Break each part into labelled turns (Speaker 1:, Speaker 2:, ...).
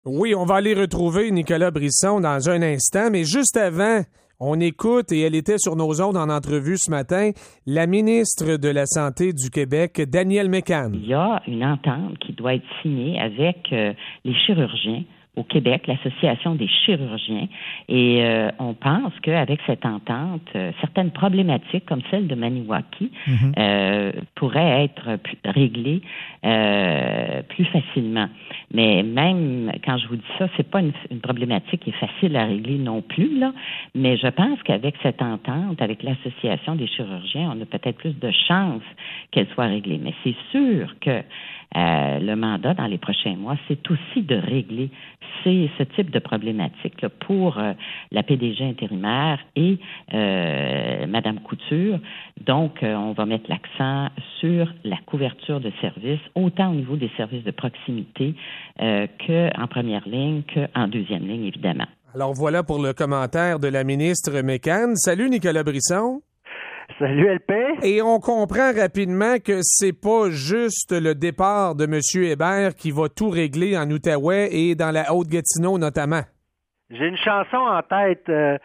Speaker 1: Oui, on va aller retrouver Nicolas Brisson dans un instant, mais juste avant, on écoute, et elle était sur nos ondes en entrevue ce matin, la ministre de la Santé du Québec, Danielle Mécan.
Speaker 2: Il y a une entente qui doit être signée avec les chirurgiens au Québec, l'Association des chirurgiens, et on pense qu'avec cette entente, certaines problématiques comme celle de Maniwaki pourraient être réglées plus facilement. Mais même quand je vous dis ça, c'est pas une problématique qui est facile à régler non plus, là. Mais je pense qu'avec cette entente, avec l'Association des chirurgiens, on a peut-être plus de chances qu'elle soit réglée. Mais c'est sûr que le mandat dans les prochains mois, c'est aussi de régler ce type de problématique là, pour la PDG intérimaire et Madame Couture. Donc, on va mettre l'accent sur la couverture de services, autant au niveau des services de proximité qu'en première ligne, qu'en deuxième ligne, évidemment.
Speaker 1: Alors voilà pour le commentaire de la ministre Mécan. Salut Nicolas Brisson.
Speaker 3: Salut LP.
Speaker 1: Et on comprend rapidement que c'est pas juste le départ de M. Hébert qui va tout régler en Outaouais et dans la Haute-Gatineau notamment.
Speaker 3: J'ai une chanson en tête,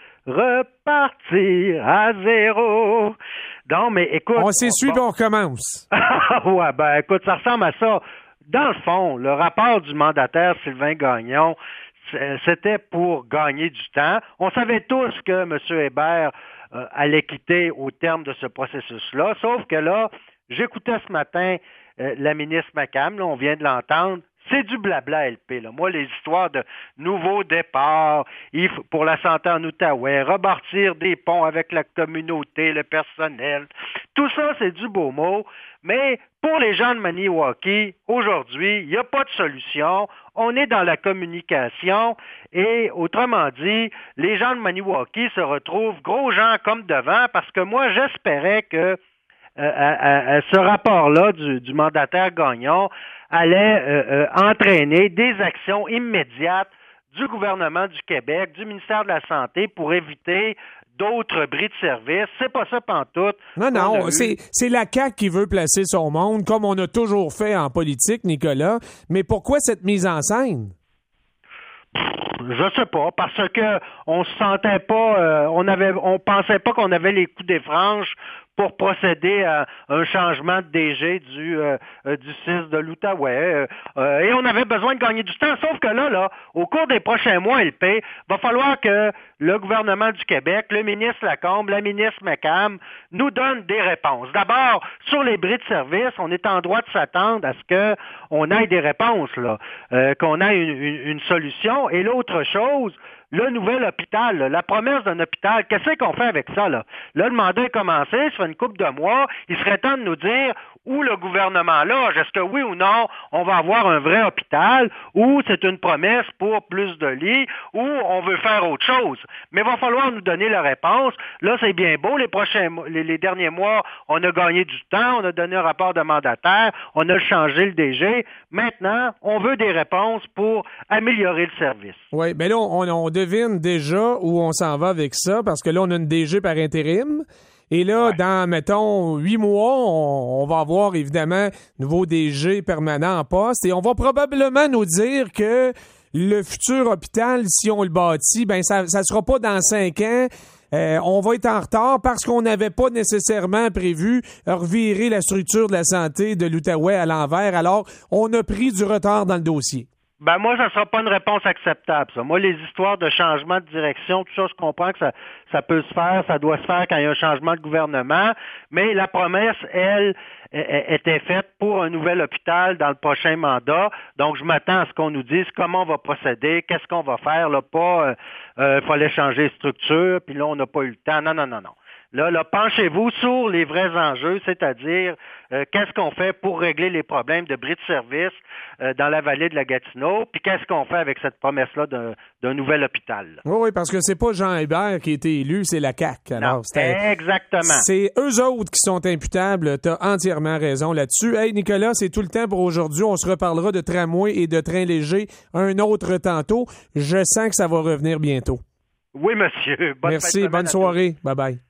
Speaker 3: repartir à zéro. Non, mais écoute...
Speaker 1: On s'essuie et on recommence.
Speaker 3: Ouais, ben écoute, ça ressemble à ça. Dans le fond, le rapport du mandataire Sylvain Gagnon, c'était pour gagner du temps. On savait tous que M. Hébert allait quitter au terme de ce processus-là, sauf que là, j'écoutais ce matin la ministre Macam, là, on vient de l'entendre, c'est du blabla LP. Là. Moi, les histoires de nouveaux départs pour la santé en Outaouais, rebâtir des ponts avec la communauté, le personnel, tout ça, c'est du beau mot. Mais pour les gens de Maniwaki, aujourd'hui, il n'y a pas de solution. On est dans la communication et, autrement dit, les gens de Maniwaki se retrouvent gros gens comme devant parce que moi, j'espérais que ce rapport-là du mandataire Gagnon allait entraîner des actions immédiates du gouvernement du Québec, du ministère de la Santé pour éviter d'autres bris de service. C'est pas ça pantoute.
Speaker 1: Non, c'est la CAQ qui veut placer son monde, comme on a toujours fait en politique, Nicolas. Mais pourquoi cette mise en scène?
Speaker 3: Je sais pas, parce que on se sentait pas, on pensait pas qu'on avait les coups des franges pour procéder à un changement de DG du 6 de l'Outaouais. Et on avait besoin de gagner du temps, sauf que là, au cours des prochains mois, LP, va falloir que le gouvernement du Québec, le ministre Lacombe, la ministre Macam, nous donnent des réponses. D'abord, sur les bris de service, on est en droit de s'attendre à ce que on ait des réponses, là, qu'on ait une solution. Et l'autre chose, le nouvel hôpital, là, la promesse d'un hôpital, qu'est-ce qu'on fait avec ça, là? Là, le mandat est commencé, ça fait une couple de mois, il serait temps de nous dire où le gouvernement loge. Est-ce que oui ou non, on va avoir un vrai hôpital, ou c'est une promesse pour plus de lits, ou on veut faire autre chose. Mais il va falloir nous donner la réponse. Là, c'est bien beau, les derniers mois, on a gagné du temps, on a donné un rapport de mandataire, on a changé le DG. Maintenant, on veut des réponses pour améliorer le service.
Speaker 1: Oui, mais là, on devine déjà où on s'en va avec ça, parce que là, on a une DG par intérim. Et là, dans, mettons, 8 mois, on va avoir, évidemment, nouveau DG permanent en poste. Et on va probablement nous dire que le futur hôpital, si on le bâtit, ben ça sera pas dans 5 ans. On va être en retard parce qu'on n'avait pas nécessairement prévu revirer la structure de la santé de l'Outaouais à l'envers. Alors, on a pris du retard dans le dossier.
Speaker 3: Ben moi, ça ne sera pas une réponse acceptable, ça. Moi, les histoires de changement de direction, tout ça, je comprends que ça peut se faire, ça doit se faire quand il y a un changement de gouvernement, mais la promesse, elle, était faite pour un nouvel hôpital dans le prochain mandat. Donc, je m'attends à ce qu'on nous dise comment on va procéder, qu'est-ce qu'on va faire, là, pas fallait changer de structure, puis là, on n'a pas eu le temps. Non. Là, penchez-vous sur les vrais enjeux, c'est-à-dire qu'est-ce qu'on fait pour régler les problèmes de bris de service dans la vallée de la Gatineau, puis qu'est-ce qu'on fait avec cette promesse-là d'un nouvel hôpital. Là.
Speaker 1: Oui, parce que c'est pas Jean Hébert qui a été élu, c'est la CAQ. Alors,
Speaker 3: exactement.
Speaker 1: C'est eux autres qui sont imputables. T'as entièrement raison là-dessus. Hey, Nicolas, c'est tout le temps pour aujourd'hui. On se reparlera de tramway et de train léger un autre tantôt. Je sens que ça va revenir bientôt.
Speaker 3: Oui, monsieur.
Speaker 1: Merci, bonne soirée. Bye-bye.